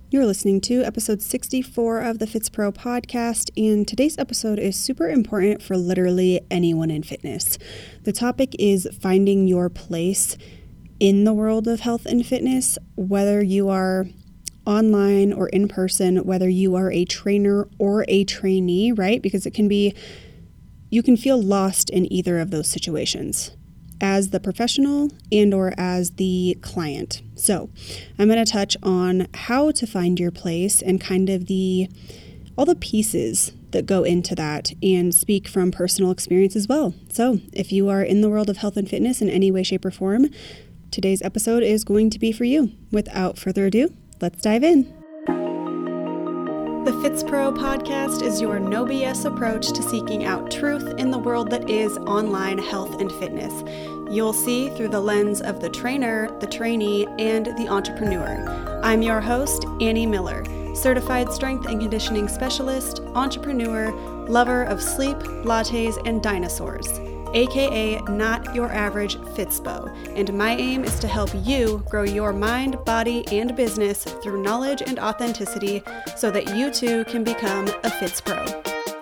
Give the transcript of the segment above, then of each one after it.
You're listening to episode 64 of the FitsPro podcast, and today's episode is super important for literally anyone in fitness. The topic is finding your place in the world of health and fitness, whether you are online or in person, whether you are a trainer or a trainee, right? Because you can feel lost in either of those situations, as the professional and or as the client. So I'm going to touch on how to find your place and kind of all the pieces that go into that and speak from personal experience as well. So if you are in the world of health and fitness in any way, shape, or form, today's episode is going to be for you. Without further ado, let's dive in. The FitsPro podcast is your no BS approach to seeking out truth in the world that is online health and fitness. You'll see through the lens of the trainer, the trainee, and the entrepreneur. I'm your host, Annie Miller, certified strength and conditioning specialist, entrepreneur, lover of sleep, lattes, and dinosaurs, aka not your average Fitspo, and my aim is to help you grow your mind, body, and business through knowledge and authenticity so that you too can become a FitsPro.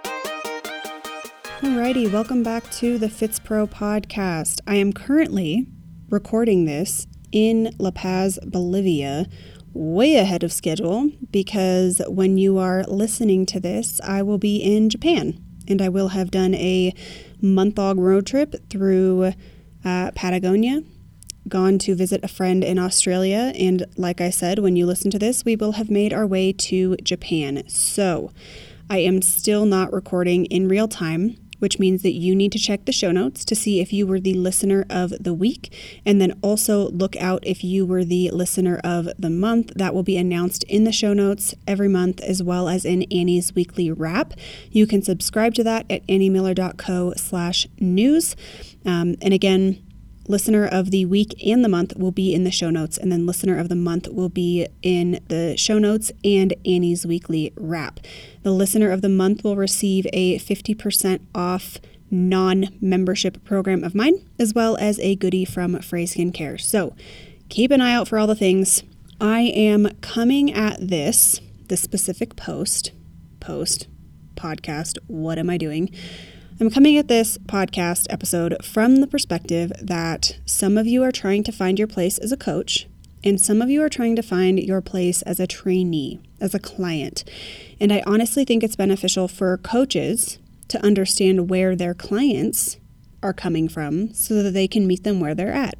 Alrighty, welcome back to the FitsPro podcast. I am currently recording this in La Paz, Bolivia, way ahead of schedule, because when you are listening to this, I will be in Japan, and I will have done a month-long road trip through Patagonia, gone to visit a friend in Australia, and like I said, when you listen to this, we will have made our way to Japan. So I am still not recording in real time, which means that you need to check the show notes to see if you were the listener of the week, and then also look out if you were the listener of the month. That will be announced in the show notes every month, as well as in Annie's weekly wrap. You can subscribe to that at anniemiller.co/news. And again, listener of the week and the month will be in the show notes, and then listener of the month will be in the show notes and Annie's weekly wrap. The listener of the month will receive a 50% off non-membership program of mine, as well as a goodie from Frey Skincare. So keep an eye out for all the things. I am coming at this specific podcast, what am I doing? I'm coming at this podcast episode from the perspective that some of you are trying to find your place as a coach, and some of you are trying to find your place as a trainee, as a client. And I honestly think it's beneficial for coaches to understand where their clients are coming from so that they can meet them where they're at.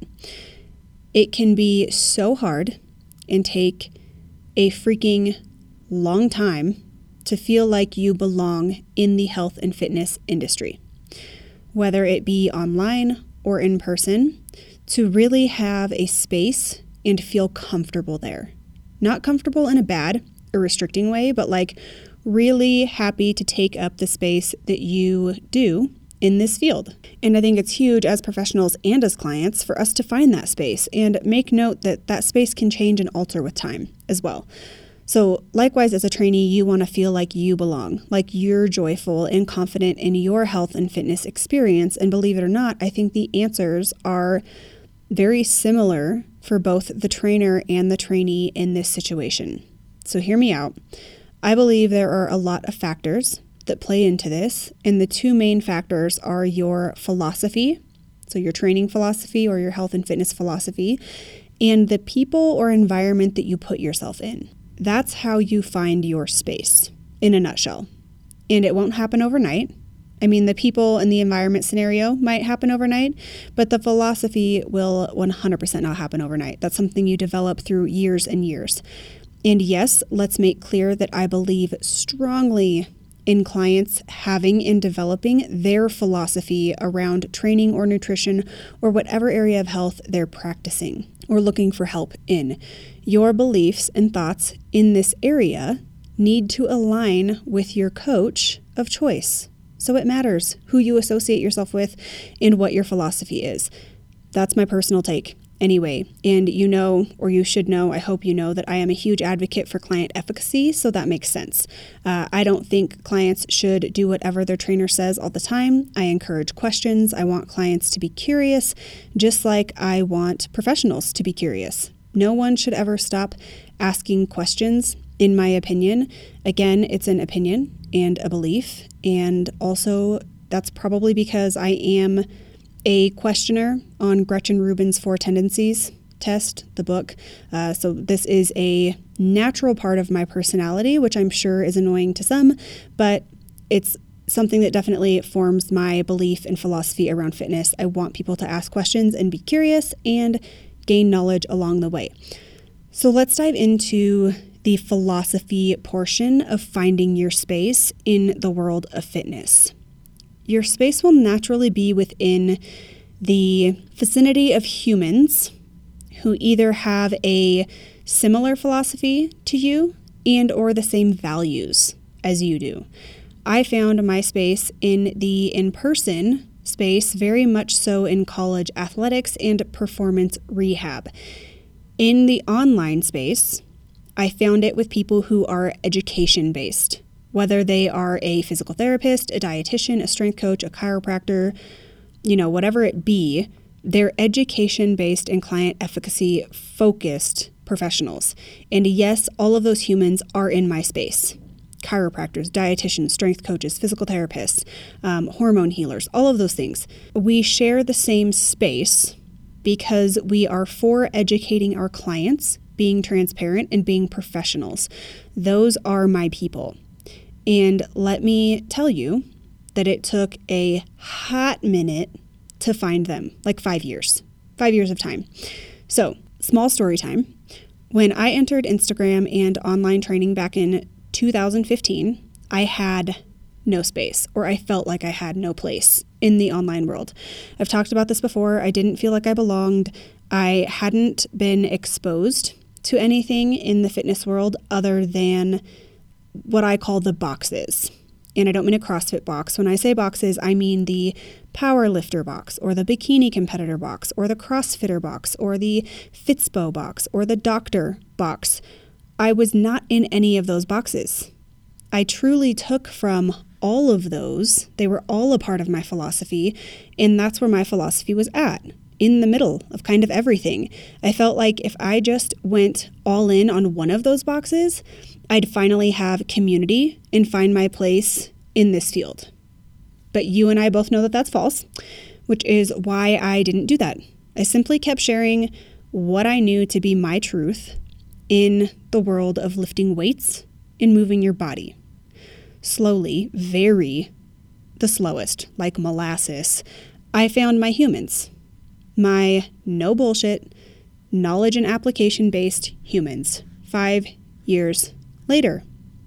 It can be so hard and take a freaking long time to feel like you belong in the health and fitness industry, whether it be online or in person, to really have a space and feel comfortable there. Not comfortable in a bad or restricting way, but like really happy to take up the space that you do in this field. And I think it's huge as professionals and as clients for us to find that space, and make note that that space can change and alter with time as well. So likewise, as a trainee, you want to feel like you belong, like you're joyful and confident in your health and fitness experience. And believe it or not, I think the answers are very similar for both the trainer and the trainee in this situation. So hear me out. I believe there are a lot of factors that play into this, and the two main factors are your philosophy, so your training philosophy or your health and fitness philosophy, and the people or environment that you put yourself in. That's how you find your space in a nutshell. And it won't happen overnight. I mean, the people and the environment scenario might happen overnight, but the philosophy will 100% not happen overnight. That's something you develop through years and years. And yes, let's make clear that I believe strongly in clients having and developing their philosophy around training or nutrition or whatever area of health they're practicing or looking for help in. Your beliefs and thoughts in this area need to align with your coach of choice. So it matters who you associate yourself with and what your philosophy is. That's my personal take. Anyway, and you know, or you should know, I hope you know that I am a huge advocate for client efficacy, so that makes sense. I don't think clients should do whatever their trainer says all the time. I encourage questions. I want clients to be curious, just like I want professionals to be curious. No one should ever stop asking questions in my opinion. Again, it's an opinion and a belief. And also, that's probably because I am a questioner on Gretchen Rubin's 4 Tendencies test, the book. So this is a natural part of my personality, which I'm sure is annoying to some, but it's something that definitely forms my belief and philosophy around fitness. I want people to ask questions and be curious and gain knowledge along the way. So let's dive into the philosophy portion of finding your space in the world of fitness. Your space will naturally be within the vicinity of humans who either have a similar philosophy to you and or the same values as you do. I found my space in the in-person space very much so in college athletics and performance rehab. In the online space, I found it with people who are education-based, whether they are a physical therapist, a dietitian, a strength coach, a chiropractor, whatever it be. They're education-based and client efficacy-focused professionals. And yes, all of those humans are in my space. Chiropractors, dietitians, strength coaches, physical therapists, hormone healers, all of those things. We share the same space because we are for educating our clients, being transparent, and being professionals. Those are my people. And let me tell you that it took a hot minute to find them, like 5 years. 5 years of time. So, small story time. When I entered Instagram and online training back in 2015, I had no space, or I felt like I had no place in the online world. I've talked about this before. I didn't feel like I belonged. I hadn't been exposed to anything in the fitness world other than what I call the boxes. And I don't mean a CrossFit box. When I say boxes, I mean the power lifter box, or the bikini competitor box, or the CrossFitter box, or the Fitspo box, or the doctor box. I was not in any of those boxes. I truly took from all of those. They were all a part of my philosophy, and that's where my philosophy was at, in the middle of kind of everything. I felt like if I just went all in on one of those boxes, I'd finally have community and find my place in this field. But you and I both know that that's false, which is why I didn't do that. I simply kept sharing what I knew to be my truth in the world of lifting weights and moving your body. Slowly, the slowest, like molasses, I found my humans, my no bullshit, knowledge and application-based humans 5 years later.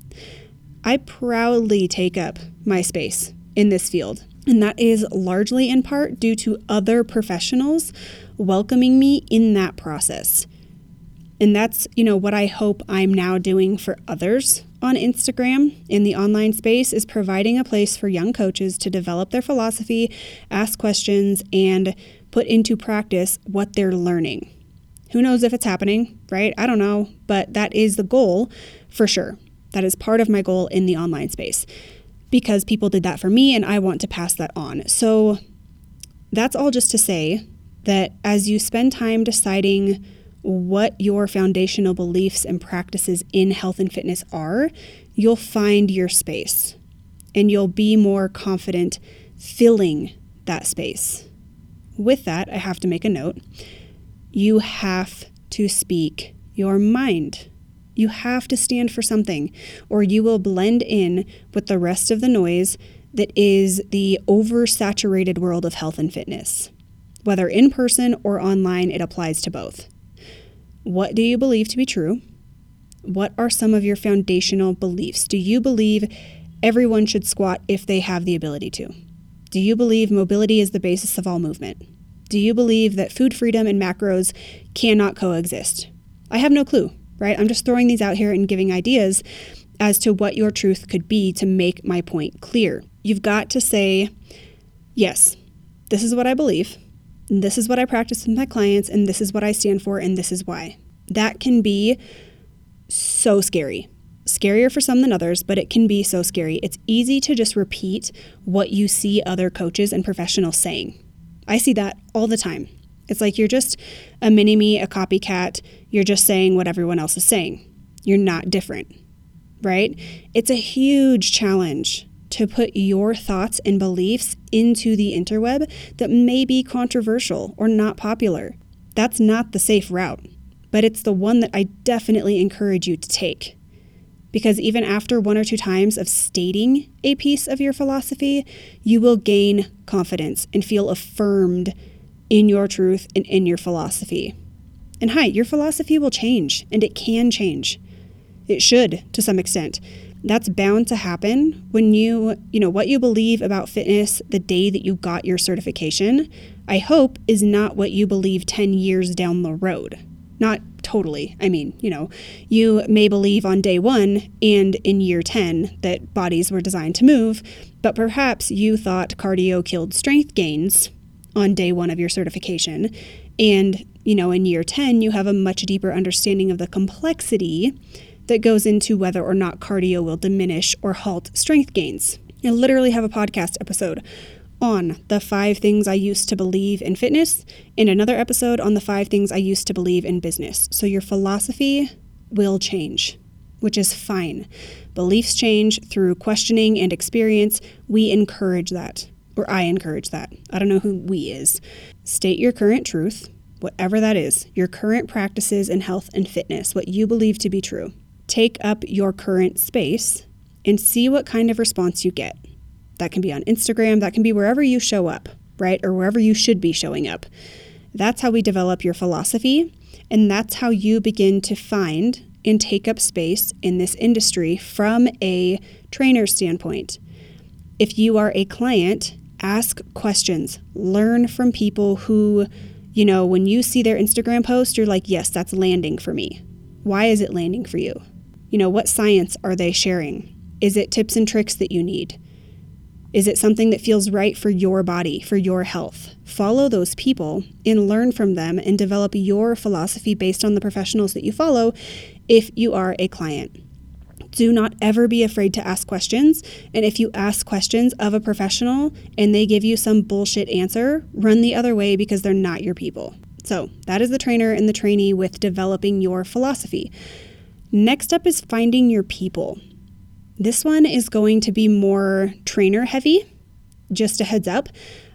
I proudly take up my space in this field, and that is largely in part due to other professionals welcoming me in that process. And that's, what I hope I'm now doing for others on Instagram in the online space, is providing a place for young coaches to develop their philosophy, ask questions, and put into practice what they're learning. Who knows if it's happening, right? I don't know, but that is the goal for sure. That is part of my goal in the online space, because people did that for me and I want to pass that on. So that's all just to say that as you spend time deciding what your foundational beliefs and practices in health and fitness are, you'll find your space and you'll be more confident filling that space. With that, I have to make a note. You have to speak your mind. You have to stand for something, or you will blend in with the rest of the noise that is the oversaturated world of health and fitness. Whether in person or online, it applies to both. What do you believe to be true? What are some of your foundational beliefs? Do you believe everyone should squat if they have the ability to? Do you believe mobility is the basis of all movement? Do you believe that food freedom and macros cannot coexist? I have no clue, right? I'm just throwing these out here and giving ideas as to what your truth could be to make my point clear. You've got to say, yes, this is what I believe. This is what I practice with my clients, and this is what I stand for, and this is why. That can be so scary. Scarier for some than others, but it can be so scary. It's easy to just repeat what you see other coaches and professionals saying. I see that all the time. It's like you're just a mini-me, a copycat. You're just saying what everyone else is saying. You're not different, right? It's a huge challenge to put your thoughts and beliefs into the interweb that may be controversial or not popular. That's not the safe route, but it's the one that I definitely encourage you to take. Because even after 1 or 2 times of stating a piece of your philosophy, you will gain confidence and feel affirmed in your truth and in your philosophy. And your philosophy will change, and it can change. It should, to some extent. That's bound to happen when what you believe about fitness the day that you got your certification, I hope, is not what you believe 10 years down the road. Not totally. I mean, you may believe on day 1 and in year 10 that bodies were designed to move, but perhaps you thought cardio killed strength gains on day 1 of your certification. And, in year 10, you have a much deeper understanding of the complexity that goes into whether or not cardio will diminish or halt strength gains. I literally have a podcast episode on the 5 things I used to believe in fitness and another episode on the 5 things I used to believe in business. So your philosophy will change, which is fine. Beliefs change through questioning and experience. We encourage that, or I encourage that. I don't know who we is. State your current truth, whatever that is, your current practices in health and fitness, what you believe to be true. Take up your current space and see what kind of response you get. That can be on Instagram, that can be wherever you show up, right? Or wherever you should be showing up. That's how we develop your philosophy, and that's how you begin to find and take up space in this industry from a trainer standpoint. If you are a client, ask questions. Learn from people who, when you see their Instagram post, you're like, yes, that's landing for me. Why is it landing for you? What science are they sharing? Is it tips and tricks that you need? Is it something that feels right for your body, for your health? Follow those people and learn from them and develop your philosophy based on the professionals that you follow if you are a client. Do not ever be afraid to ask questions. And if you ask questions of a professional and they give you some bullshit answer, run the other way because they're not your people. So that is the trainer and the trainee with developing your philosophy. Next up is finding your people. This one is going to be more trainer heavy, just a heads up,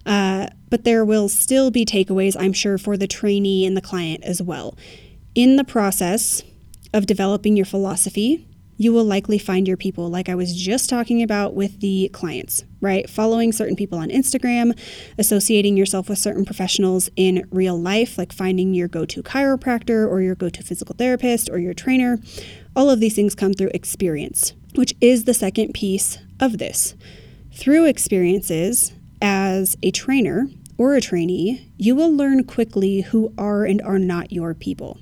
but there will still be takeaways, I'm sure, for the trainee and the client as well. In the process of developing your philosophy, you will likely find your people, like I was just talking about with the clients, right? Following certain people on Instagram, associating yourself with certain professionals in real life, like finding your go-to chiropractor or your go-to physical therapist or your trainer. All of these things come through experience, which is the second piece of this. Through experiences as a trainer or a trainee, you will learn quickly who are and are not your people.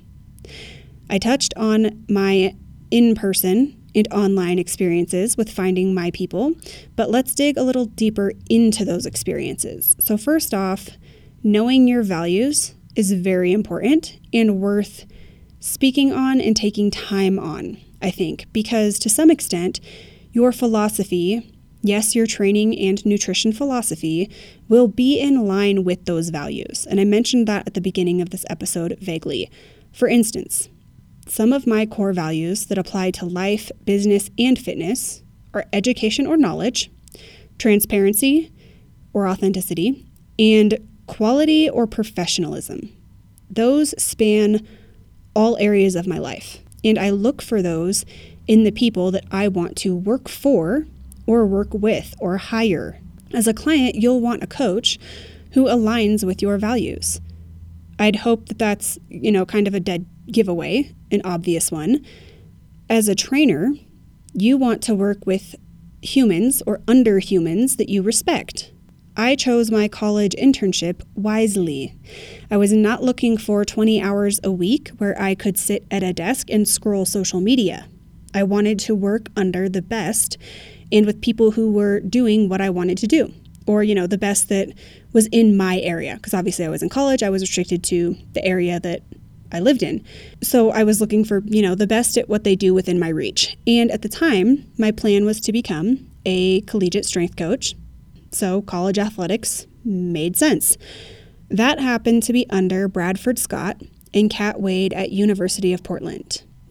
I touched on my in-person and online experiences with finding my people, but let's dig a little deeper into those experiences. So first off, knowing your values is very important and worth speaking on and taking time on, I think, because to some extent, your philosophy, yes, your training and nutrition philosophy, will be in line with those values. And I mentioned that at the beginning of this episode vaguely. For instance, some of my core values that apply to life, business, and fitness are education or knowledge, transparency or authenticity, and quality or professionalism. Those span all areas of my life, and I look for those in the people that I want to work for or work with or hire. As a client, you'll want a coach who aligns with your values. I'd hope that that's, kind of a dead giveaway, an obvious one. As a trainer, you want to work with humans or under humans that you respect. I chose my college internship wisely. I was not looking for 20 hours a week where I could sit at a desk and scroll social media. I wanted to work under the best and with people who were doing what I wanted to do, or, the best that was in my area. Because obviously I was in college, I was restricted to the area that I lived in. So I was looking for, the best at what they do within my reach. And at the time, my plan was to become a collegiate strength coach. So college athletics made sense. That happened to be under Bradford Scott and Kat Wade at University of Portland.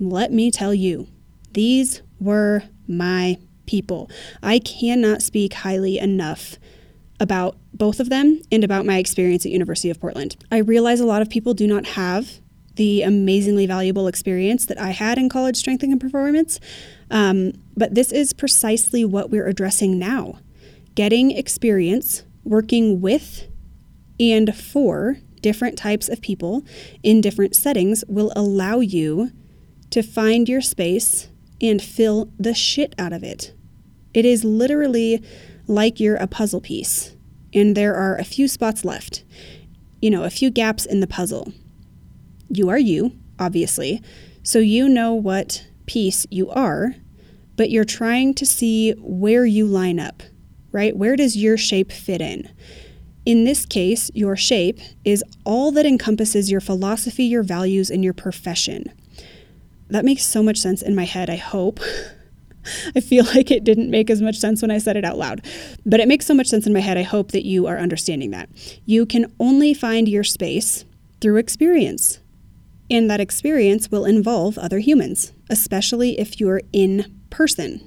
let me tell you, these were my people. I cannot speak highly enough about both of them and about my experience at University of Portland. I realize a lot of people do not have the amazingly valuable experience that I had in college strength and performance, but this is precisely what we're addressing now. Getting experience working with and for different types of people in different settings will allow you to find your space and fill the shit out of it. It is literally like you're a puzzle piece, and there are a few spots left, a few gaps in the puzzle. You are you, obviously, so you know what piece you are, but you're trying to see where you line up, right? Where does your shape fit in? In this case, your shape is all that encompasses your philosophy, your values, and your profession. That makes so much sense in my head, I hope. I feel like it didn't make as much sense when I said it out loud, but it makes so much sense in my head. I hope that you are understanding that. You can only find your space through experience, and that experience will involve other humans, especially if you're in person.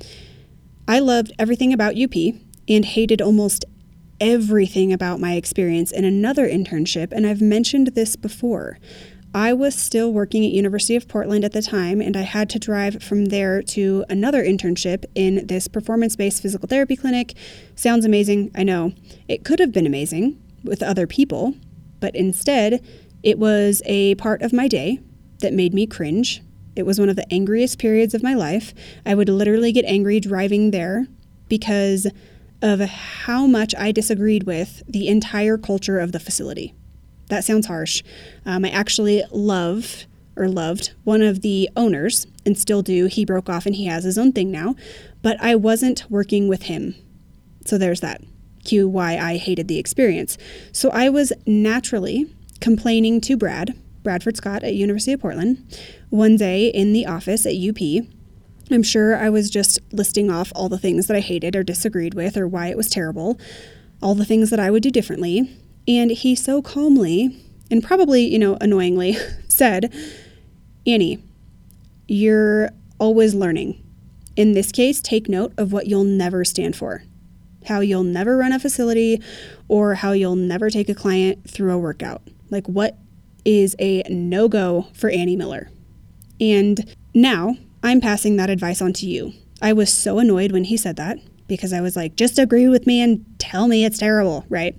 I loved everything about UP and hated almost everything about my experience in another internship, and I've mentioned this before. I was still working at University of Portland at the time, and I had to drive from there to another internship in this performance-based physical therapy clinic. Sounds amazing, I know. It could have been amazing with other people, but instead, it was a part of my day that made me cringe. It was one of the angriest periods of my life. I would literally get angry driving there because of how much I disagreed with the entire culture of the facility. That sounds harsh. I actually loved one of the owners, and still do. He broke off and he has his own thing now, but I wasn't working with him. So there's that. Cue why I hated the experience. So I was naturally complaining to Bradford Scott at University of Portland, one day in the office at UP. I'm sure I was just listing off all the things that I hated or disagreed with or why it was terrible, all the things that I would do differently. And he so calmly, and probably, annoyingly, said, "Annie, you're always learning. In this case, take note of what you'll never stand for, how you'll never run a facility, or how you'll never take a client through a workout. Like, what is a no-go for Annie Miller?" And now I'm passing that advice on to you. I was so annoyed when he said that because I was like, just agree with me and tell me it's terrible, right?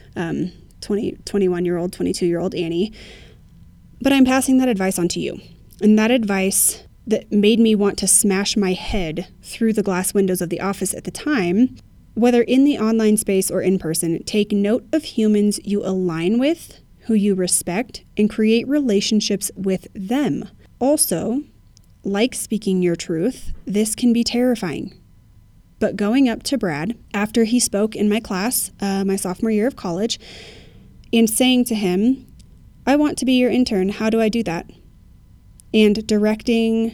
21-year-old, 22-year-old Annie. But I'm passing that advice on to you. And that advice that made me want to smash my head through the glass windows of the office at the time, whether in the online space or in person, take note of humans you align with, who you respect, and create relationships with them. Also, like speaking your truth, this can be terrifying. But going up to Brad after he spoke in my class, my sophomore year of college, and saying to him, "I want to be your intern. How do I do that?" And direct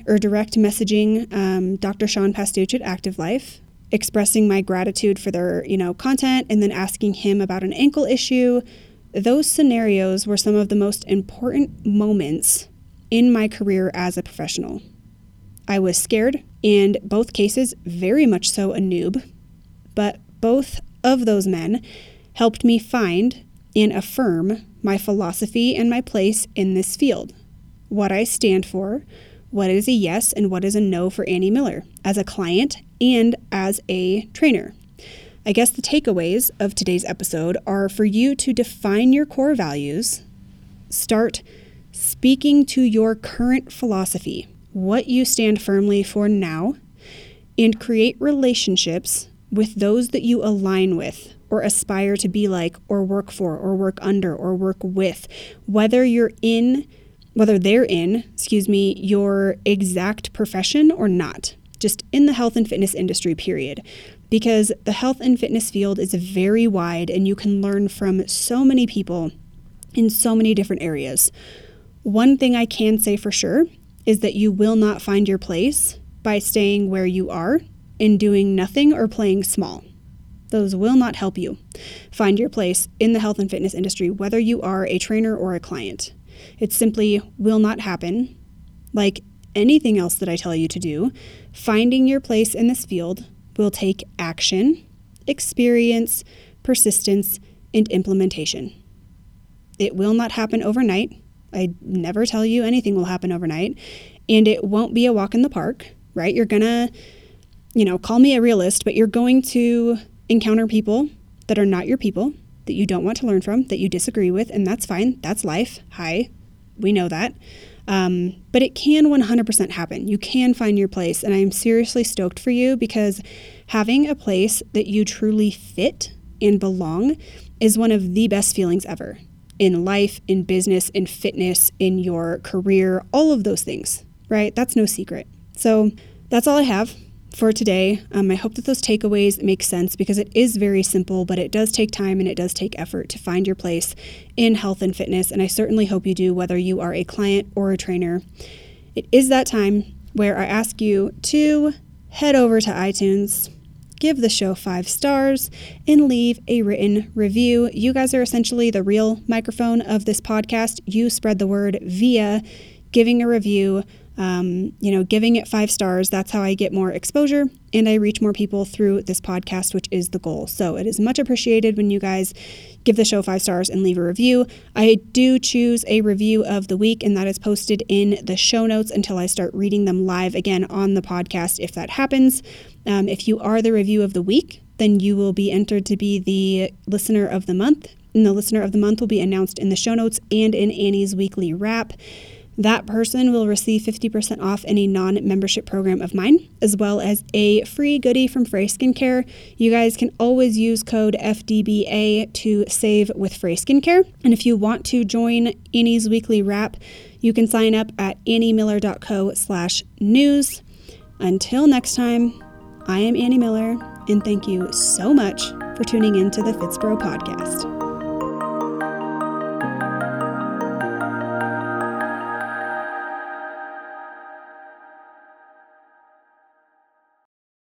messaging Dr. Sean Pastuch at Active Life, expressing my gratitude for their, content, and then asking him about an ankle issue. Those scenarios were some of the most important moments in my career as a professional. I was scared, and both cases very much so a noob, but both of those men helped me find and affirm my philosophy and my place in this field, what I stand for, what is a yes and what is a no for Annie Miller as a client and as a trainer. I guess the takeaways of today's episode are for you to define your core values, start speaking to your current philosophy, what you stand firmly for now, and create relationships with those that you align with or aspire to be like or work for or work under or work with, whether they're in, your exact profession or not, just in the health and fitness industry, period. Because the health and fitness field is very wide and you can learn from so many people in so many different areas. One thing I can say for sure is that you will not find your place by staying where you are and doing nothing or playing small. Those will not help you find your place in the health and fitness industry, whether you are a trainer or a client. It simply will not happen. Like anything else that I tell you to do, finding your place in this field will take action, experience, persistence, and implementation. It will not happen overnight. I never tell you anything will happen overnight, and it won't be a walk in the park, right? You're gonna, call me a realist, but you're going to encounter people that are not your people, that you don't want to learn from, that you disagree with, and that's fine. That's life. Hi, we know that. But it can 100% happen. You can find your place, and I'm seriously stoked for you because having a place that you truly fit and belong is one of the best feelings ever in life, in business, in fitness, in your career, all of those things, right? That's no secret. So that's all I have for today. I hope that those takeaways make sense because it is very simple, but it does take time and it does take effort to find your place in health and fitness. And I certainly hope you do, whether you are a client or a trainer. It is that time where I ask you to head over to iTunes, give the show 5 stars, and leave a written review. You guys are essentially the real microphone of this podcast. You spread the word via giving a review, giving it 5 stars. That's how I get more exposure and I reach more people through this podcast, which is the goal. So it is much appreciated when you guys give the show 5 stars and leave a review. I do choose a review of the week, and that is posted in the show notes until I start reading them live again on the podcast, if that happens. If you are the review of the week, then you will be entered to be the listener of the month. And the listener of the month will be announced in the show notes and in Annie's weekly wrap. That person will receive 50% off any non-membership program of mine, as well as a free goodie from Frey Skincare. You guys can always use code FDBA to save with Frey Skincare. And if you want to join Annie's weekly wrap, you can sign up at anniemiller.co/news. Until next time, I am Annie Miller, and thank you so much for tuning in to the Fitspro podcast.